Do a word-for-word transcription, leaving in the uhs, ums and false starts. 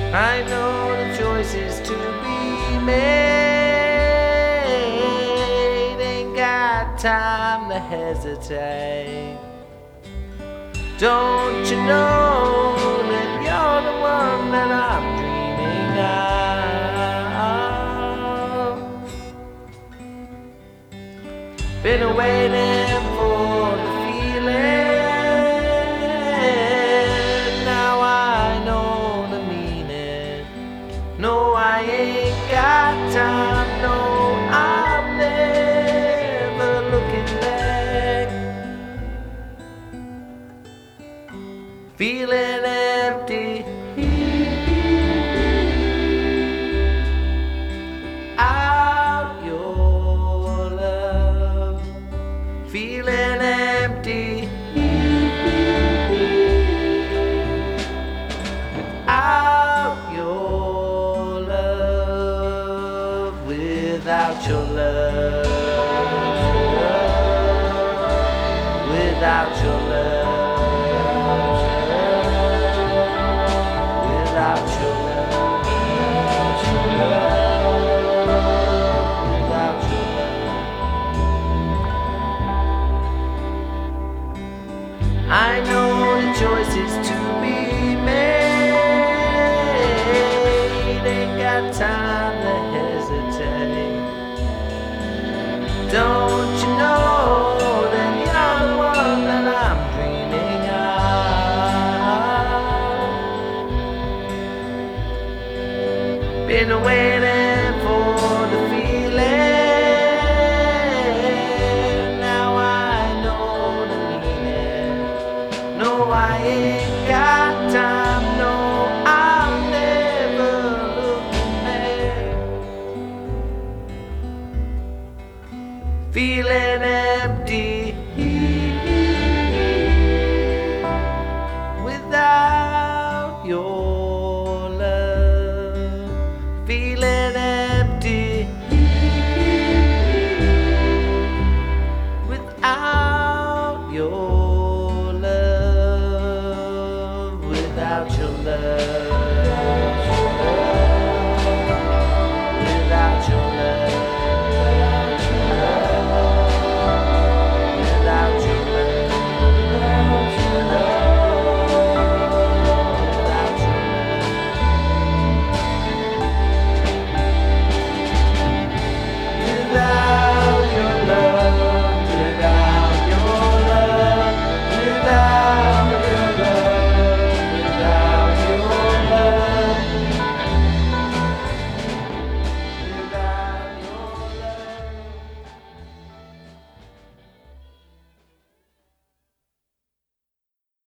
I know the choice is to be made. Ain't got time to hesitate. Don't you know that you're the one that I'm dreaming of? Been waiting for the feeling. Now I know the meaning. No, I ain't got time. No, I'm never looking back. Feeling empty out your love. Feeling empty out your love. Without your love, without your love. I know the choice is to be made. Ain't got time to hesitate. Don't you know that you're the one that I'm dreaming of? Been waiting for the feeling. No, I ain't got time. No, I'll never look back. Feeling empty without your love. Feeling empty without your without your love.